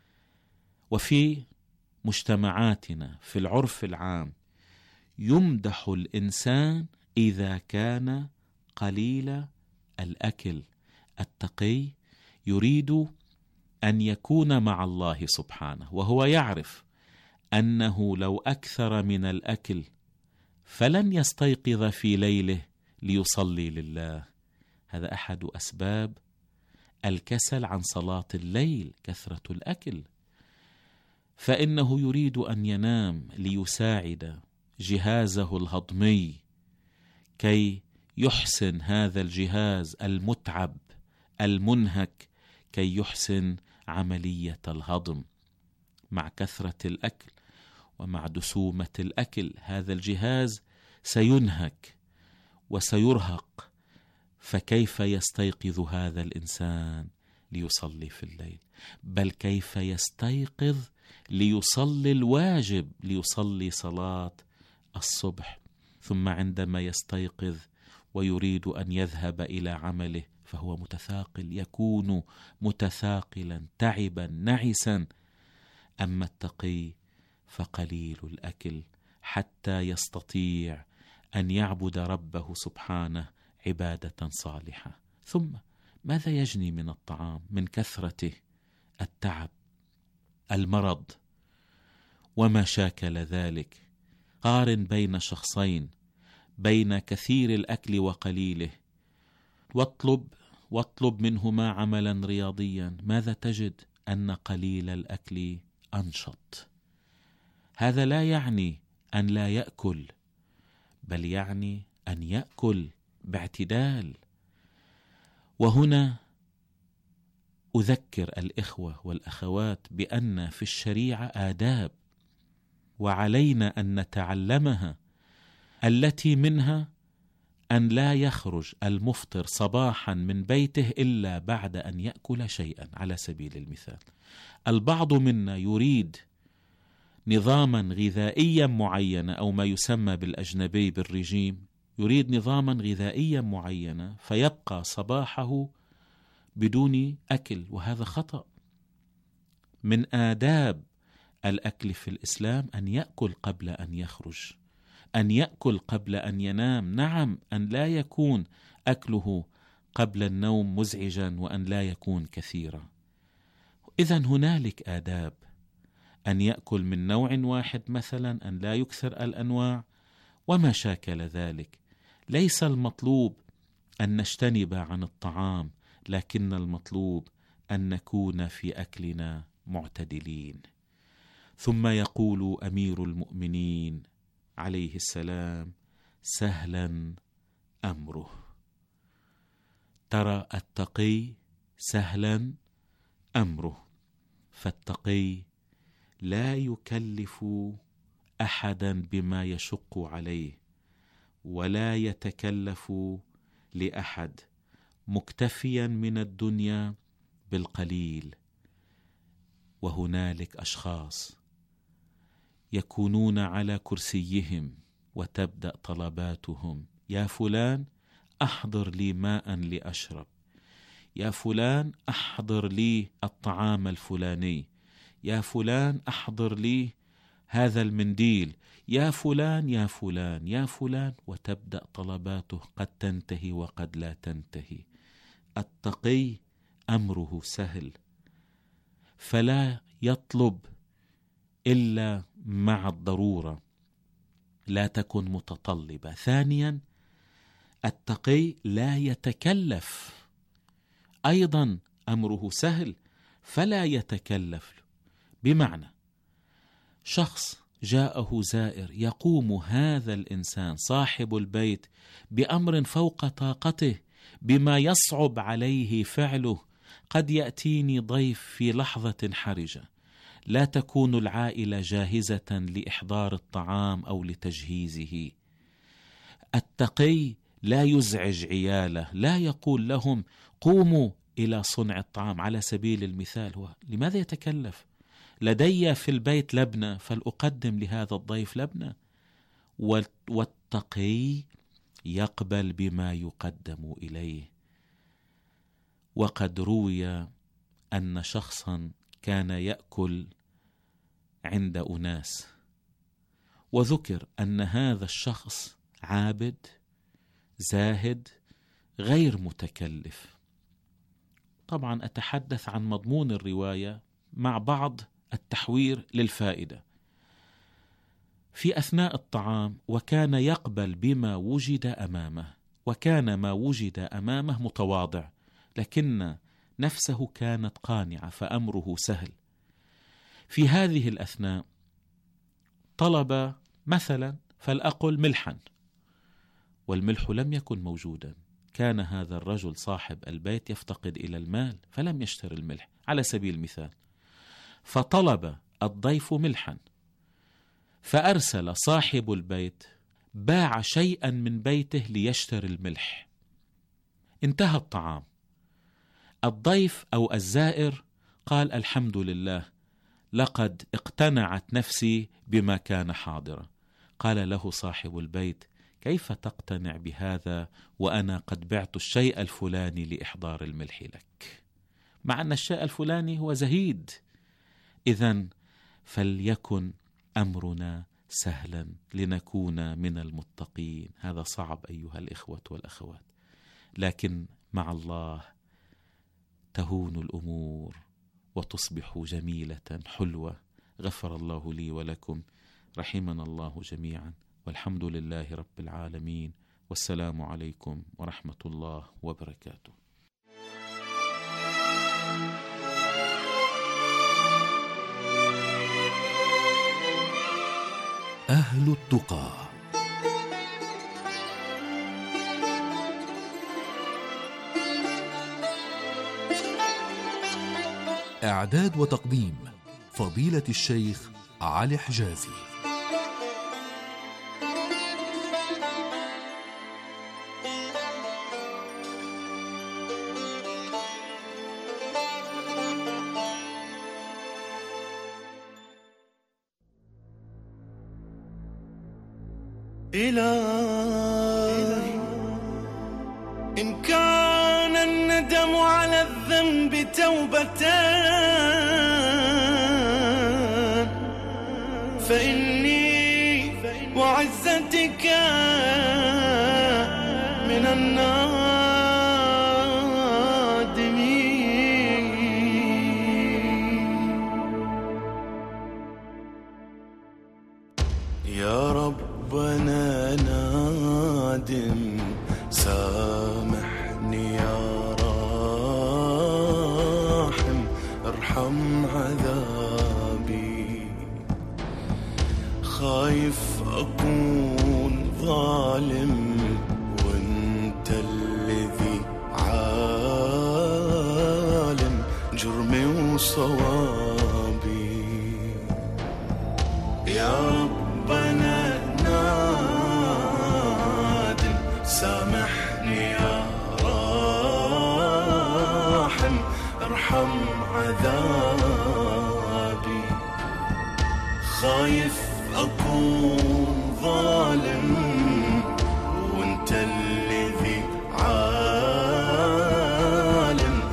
وفي مجتمعاتنا في العرف العام يمدح الإنسان إذا كان قليل الأكل. التقي يريد أن يكون مع الله سبحانه، وهو يعرف أنه لو أكثر من الأكل فلن يستيقظ في ليله ليصلي لله. هذا أحد أسباب الكسل عن صلاة الليل، كثرة الأكل. فإنه يريد أن ينام ليساعد جهازه الهضمي كي يحسن هذا الجهاز المتعب المنهك، كي يحسن عملية الهضم. مع كثرة الأكل ومع دسومة الأكل هذا الجهاز سينهك وسيرهق، فكيف يستيقظ هذا الإنسان ليصلي في الليل؟ بل كيف يستيقظ ليصلي الواجب، ليصلي صلاة الصبح. ثم عندما يستيقظ ويريد أن يذهب إلى عمله فهو متثاقل، يكون متثاقلا تعبا نعسا. أما التقي فقليل الأكل حتى يستطيع أن يعبد ربه سبحانه عبادة صالحة. ثم ماذا يجني من الطعام؟ من كثرته التعب، المرض وما شاكل ذلك. قارن بين شخصين، بين كثير الأكل وقليله، واطلب واطلب منهما عملا رياضيا، ماذا تجد؟ أن قليل الأكل أنشط. هذا لا يعني أن لا يأكل، بل يعني أن يأكل باعتدال. وهنا أذكر الإخوة والأخوات بأن في الشريعة آداب وعلينا أن نتعلمها، التي منها أن لا يخرج المفطر صباحا من بيته إلا بعد أن يأكل شيئا. على سبيل المثال، البعض منا يريد نظاما غذائيا معينا، أو ما يسمى بالأجنبي بالرجيم، يريد نظاما غذائيا معينا فيبقى صباحه بدون أكل، وهذا خطأ. من آداب الأكل في الإسلام أن يأكل قبل أن يخرج، أن يأكل قبل أن ينام. نعم، أن لا يكون أكله قبل النوم مزعجا، وأن لا يكون كثيرا. إذن هنالك آداب، أن يأكل من نوع واحد مثلا، أن لا يكثر الأنواع وما شاكل ذلك. ليس المطلوب أن نجتنب عن الطعام، لكن المطلوب أن نكون في أكلنا معتدلين. ثم يقول أمير المؤمنين عليه السلام: سهلا أمره. ترى التقي سهلا أمره، فالتقي لا يكلف أحدا بما يشق عليه، ولا يتكلف لأحد، مكتفيا من الدنيا بالقليل. وهنالك أشخاص يكونون على كرسيهم وتبدأ طلباتهم: يا فلان أحضر لي ماء لأشرب، يا فلان أحضر لي الطعام الفلاني، يا فلان أحضر لي هذا المنديل، يا فلان يا فلان يا فلان، وتبدأ طلباته قد تنتهي وقد لا تنتهي. التقي أمره سهل، فلا يطلب إلا مع الضرورة، لا تكن متطلبة. ثانيا، التقي لا يتكلف، أيضا أمره سهل فلا يتكلف. بمعنى شخص جاءه زائر، يقوم هذا الإنسان صاحب البيت بأمر فوق طاقته، بما يصعب عليه فعله. قد يأتيني ضيف في لحظة حرجة، لا تكون العائلة جاهزة لإحضار الطعام أو لتجهيزه. التقي لا يزعج عياله، لا يقول لهم قوموا إلى صنع الطعام. على سبيل المثال، هو لماذا يتكلف؟ لدي في البيت لبنة فلأقدم لهذا الضيف لبنة. والتقي يقبل بما يقدم إليه. وقد روي أن شخصا كان يأكل عند أناس، وذكر أن هذا الشخص عابد زاهد غير متكلف. طبعا أتحدث عن مضمون الرواية مع بعض التحوير للفائدة. في أثناء الطعام وكان يقبل بما وجد أمامه، وكان ما وجد أمامه متواضع، لكن نفسه كانت قانعة فأمره سهل. في هذه الأثناء طلب مثلا فلأقل ملحا، والملح لم يكن موجودا. كان هذا الرجل صاحب البيت يفتقد إلى المال فلم يشتري الملح على سبيل المثال، فطلب الضيف ملحا، فأرسل صاحب البيت باع شيئا من بيته ليشتري الملح. انتهى الطعام، الضيف أو الزائر قال الحمد لله، لقد اقتنعت نفسي بما كان حاضرا. قال له صاحب البيت كيف تقتنع بهذا وأنا قد بعت الشيء الفلاني لإحضار الملح لك، مع أن الشيء الفلاني هو زهيد. إذن فليكن أمرنا سهلا لنكون من المتقين. هذا صعب أيها الإخوة والأخوات، لكن مع الله تهون الأمور وتصبح جميلة حلوة. غفر الله لي ولكم، رحمنا الله جميعا، والحمد لله رب العالمين، والسلام عليكم ورحمة الله وبركاته. أهل التقى. إعداد وتقديم فضيلة الشيخ علي حجازي. إلهي إن كان الندم على الذنب توبتان، فإني وعزتك من النادمين. يا ربنا نادم سامحني يا راحم، ارحم عذابي. خايف أكون ظالم وانت الذي عالم جرمي وصوابي. يا ربنا نادم سامحني يا راحم، ارحم عذابي. خايف أكون ظالم وانت الذي عالم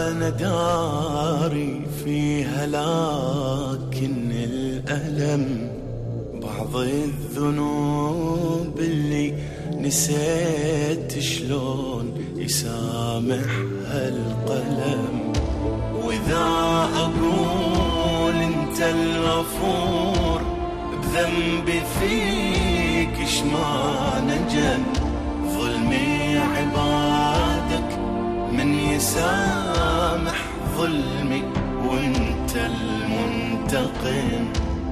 أنا داري فيها، لكن الألم بعض الذنوب اللي نسيت شلون يسامحها القلم. وإذا أقول أنت الغفور بذنبي فيك إش ما نجم، ظلمي عبادك من يسامح ظلمي وانت المنتقم.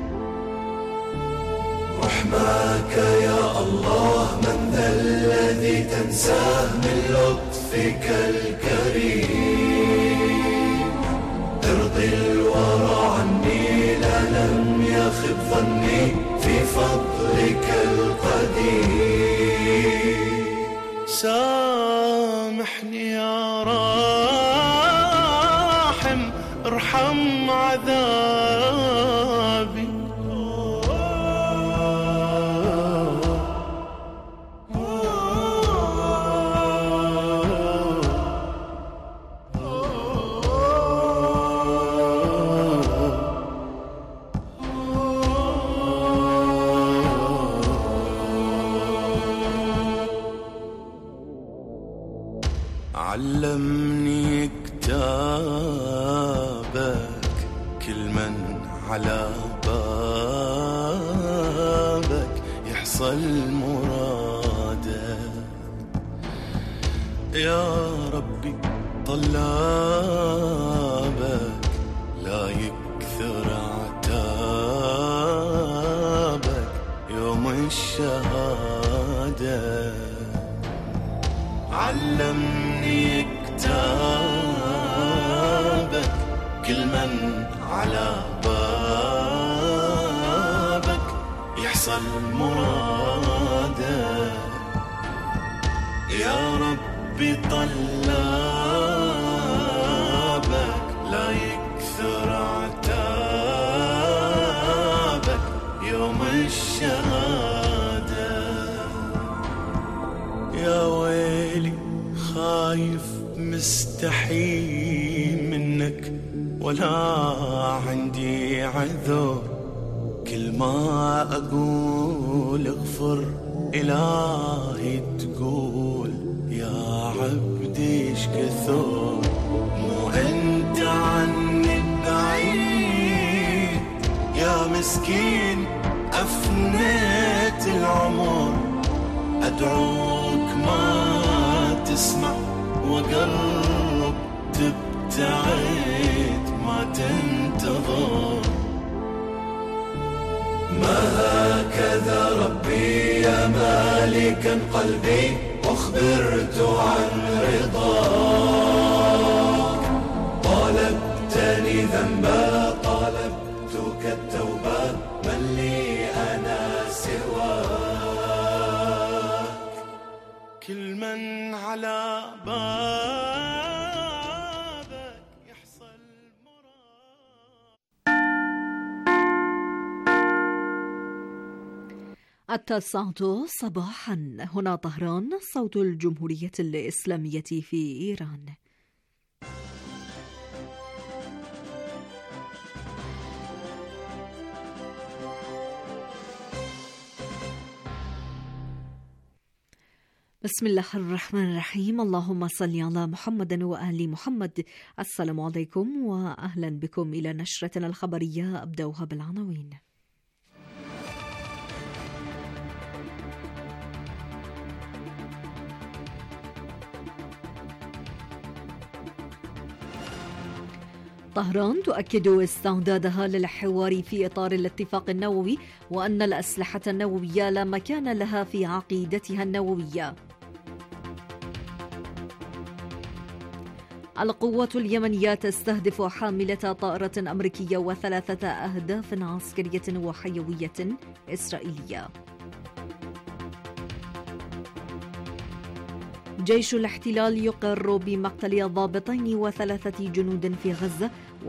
رحماك يا الله من ذا الذي تنساه من لطفك الكريم. ارضي الورى عني لا لم يخب ظني في فضلك القديم. سامحني يا راحم ارحم عذابي. علمني كتابك كل من على بابك يحصل مراده. يا ربي طلابك لا يكثر عتابك يوم الشهاده. علمني كتابك كل من على بابك يحصل مراده. يا ربي طلابك لا يكثر عتابك يوم الشهاده. يا ويلي خايف مستحي منك ولا عندي عذر. كل ما أقول اغفر إلهي تقول يا عبدي ايش كثر. مو أنت عني بعيد يا مسكين أفنيت العمر. أدعوك ما تسمع وقرب تبتعد ما تنتظر. ما هكذا ربي يا مالكا قلبي أخبرت عن رضاك. طالبتني ذنبا طالبتك التوبة من لي أنا سواك. كل من على بابك يحصل مراد. التاسعة صباحا، هنا طهران، صوت الجمهورية الإسلامية في إيران. بسم الله الرحمن الرحيم. اللهم صل على محمد وآل محمد. السلام عليكم وأهلا بكم إلى نشرتنا الخبرية، أبدأها بالعناوين. طهران تؤكد استعدادها للحوار في إطار الاتفاق النووي، وأن الأسلحة النووية لا مكان لها في عقيدتها النووية. القوات اليمنية تستهدف حاملة طائرة أمريكية وثلاثة أهداف عسكرية وحيوية إسرائيلية. جيش الاحتلال يقر بمقتل ضابطين وثلاثة جنود في غزة